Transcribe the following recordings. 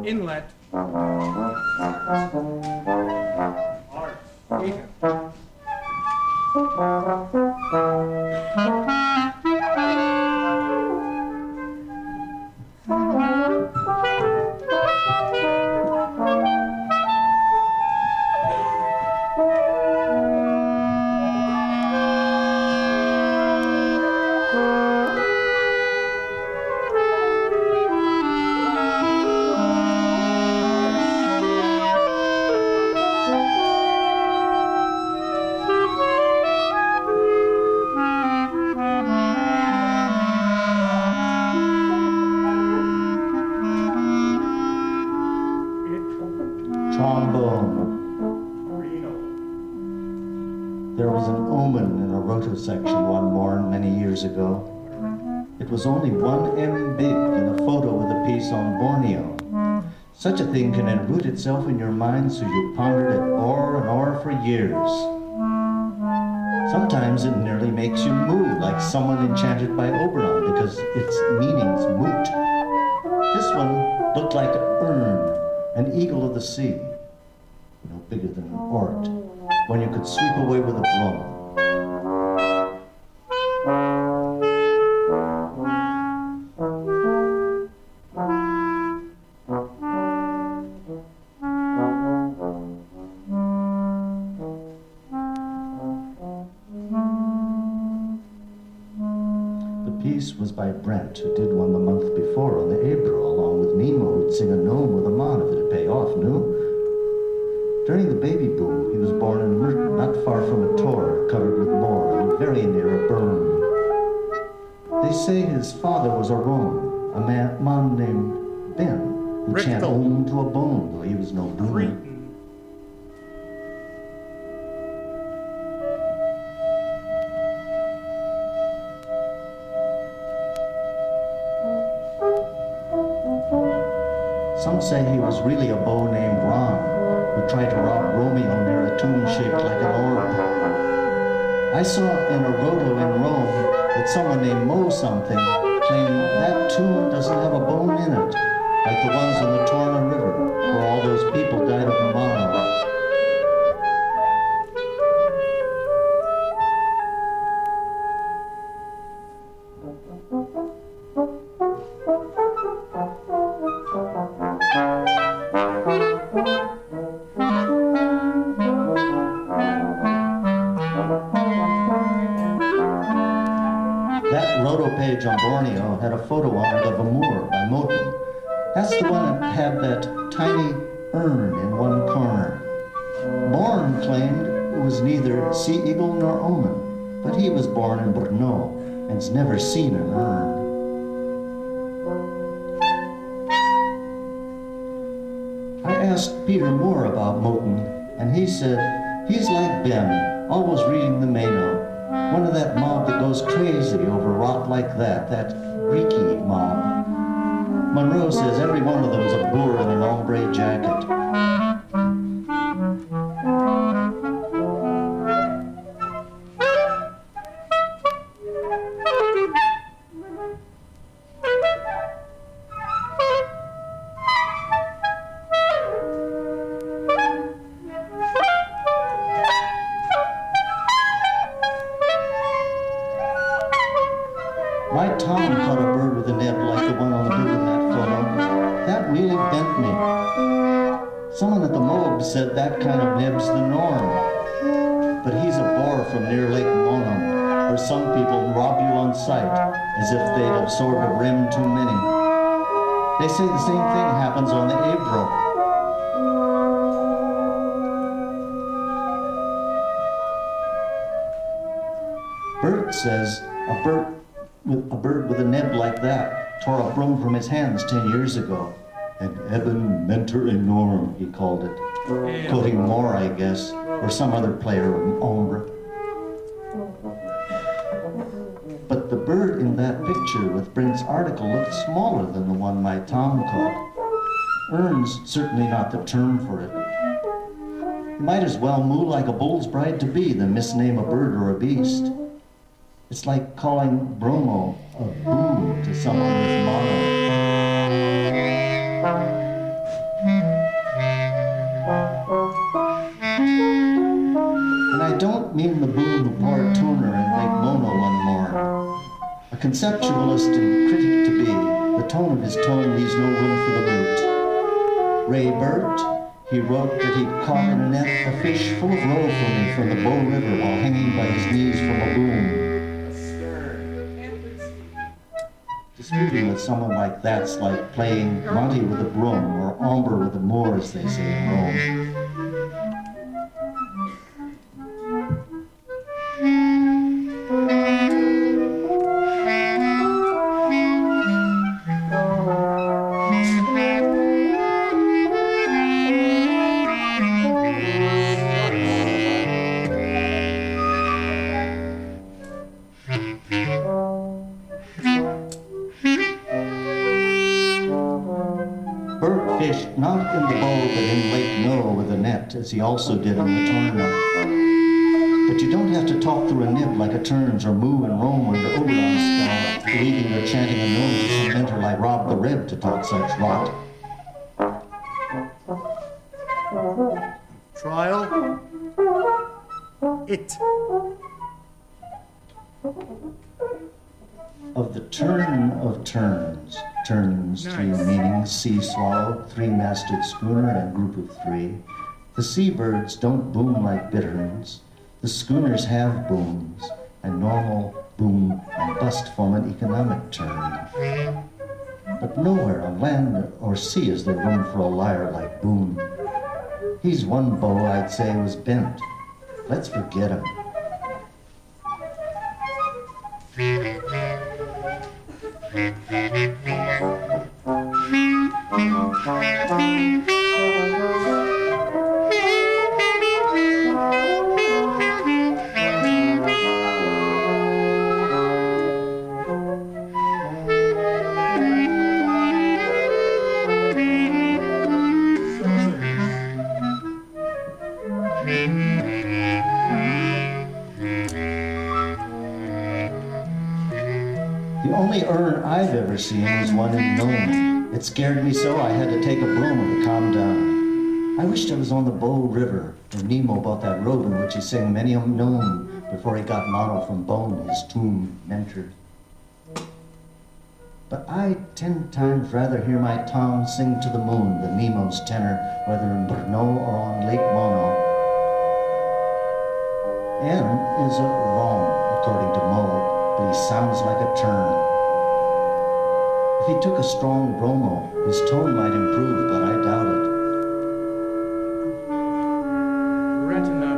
inlet. Art. Egypt. Section one morn many years ago. It was only 1 M big and a photo with a piece on Borneo. Such a thing can enroot itself in your mind so you pondered it o'er and o'er for years. Sometimes it nearly makes you move like someone enchanted by Oberon because its meaning's moot. This one looked like an urn, an eagle of the sea, no bigger than an ort, one you could sweep away with a broom. Was by Brent, who did one the month before on the Ebro, along with Nemo, who'd sing a gnome with a mon if it'd pay off, no? During the baby boom, he was born in Merton, not far from a tor, covered with moor, and very near a burn. They say his father was a Rome, a man named Ben, who chant Om to a bone, though he was no boomer. Some say he was really a beau named Ron, who tried to rob Romeo near a tomb shaped like an orb. I saw in a roto in Rome that someone named Mo something claimed that tomb doesn't have a bone in it, like the ones in the Torna River, where all those people died of mono. On Borneo had a photo on it of a moor by Moten. That's the one that had that tiny urn in one corner. Born claimed it was neither sea eagle nor omen, but he was born in Brno and's never seen an urn. I asked Peter Moore about Moten, and he said he's like Ben, always reading the Mano. One of that mob that goes crazy over rot like that Greeky mob. Monroe says every one of them's a boor in an ombre jacket. My Tom caught a bird with a neb like the one on the bird in that photo. That really bent me. Someone at the Moab said that kind of neb's the norm. But he's a boar from near Lake Monum, where some people rob you on sight, as if they'd absorbed a rim too many. They say the same thing happens on the Ebro. Bert says a bird with a neb like that tore a broom from his hands 10 years ago. An ebon mentor enorme, he called it. Quoting Moore, I guess, or some other player of ombre. But the bird in that picture with Brent's article looked smaller than the one my Tom caught. Urn's certainly not the term for it. You might as well moo like a bull's bride to be than misname a bird or a beast. It's like calling bromo a boo to someone with mono. conceptualist and critic to be, the tone of his tone leaves no room for the brute. Ray Burt, he wrote that he'd caught in a net a fish full of roe for me from the Bow River while hanging by his knees from a boom. Disputing with someone like that's like playing Monty with a broom or Ombre with a Moor, as they say in Rome. Burt fished not in the Bow but in Lake Noah with a net, as he also did in the tournament. But you don't have to talk through a nib like a Turns or moo and roam when the Oberon style, believing or chanting a gnome to some mentor like Rob the Reb to talk such rot. Trial. It. Of the turn of turns, turns, three meanings, sea swallow, three-masted schooner and group of three. The seabirds don't boom like bitterns. The schooners have booms, and normal boom and bust form an economic term. But nowhere on land or sea is there room for a liar like Boone. He's one bow I'd say was bent. Let's forget him. The only urn I've ever seen was one in Nome. It scared me so I had to take a broom to calm down. I wished I was on the Bow River, where Nemo bought that robe in which he sang many a gnome before he got mono from Bone, his tomb mentored. But I'd 10 times rather hear my Tom sing to the moon than Nemo's tenor, whether in Brno or on Lake Mono. N is a wrong, according to Mo, but he sounds like a turn. If he took a strong bromo, his tone might improve, but I doubt it. Retina.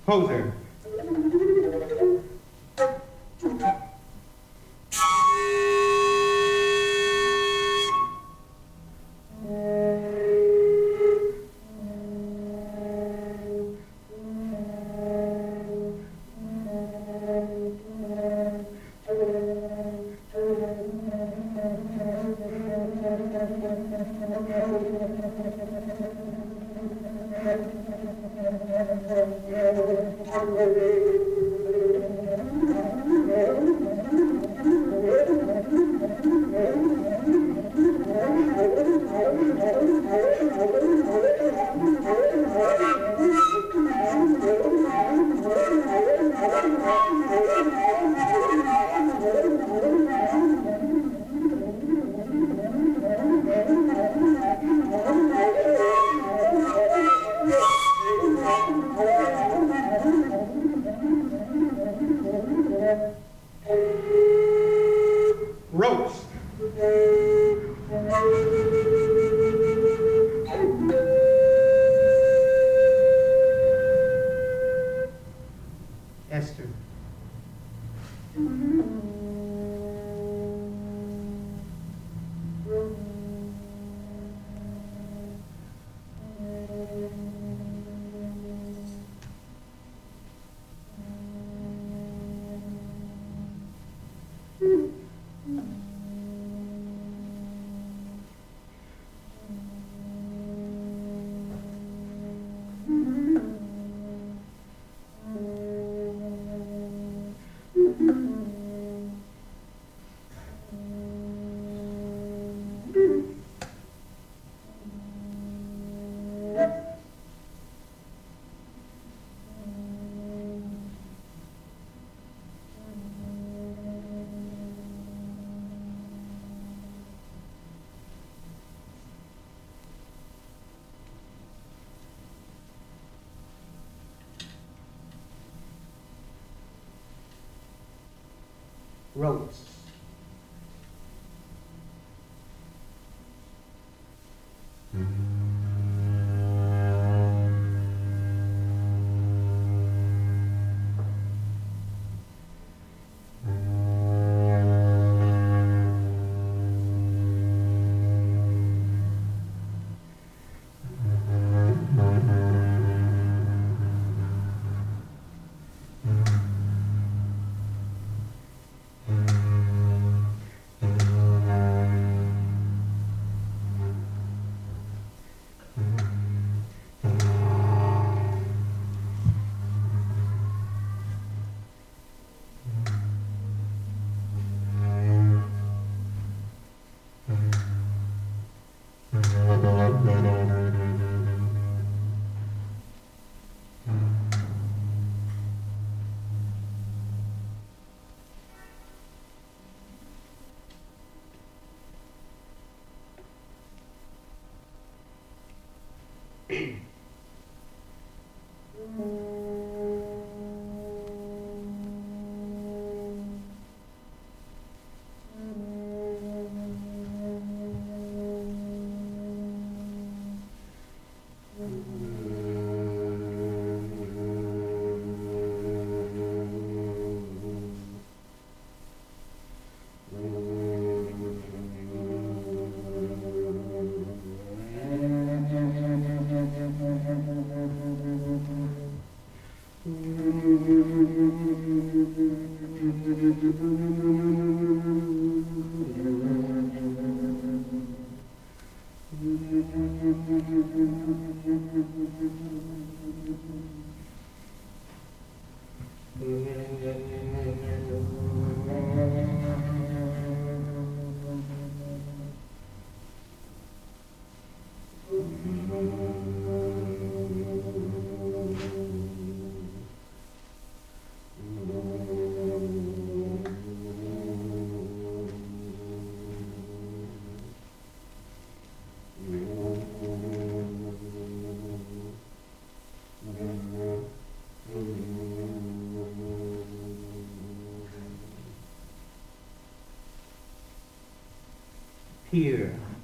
Poser. Ropes. Esther. Ropes. Here.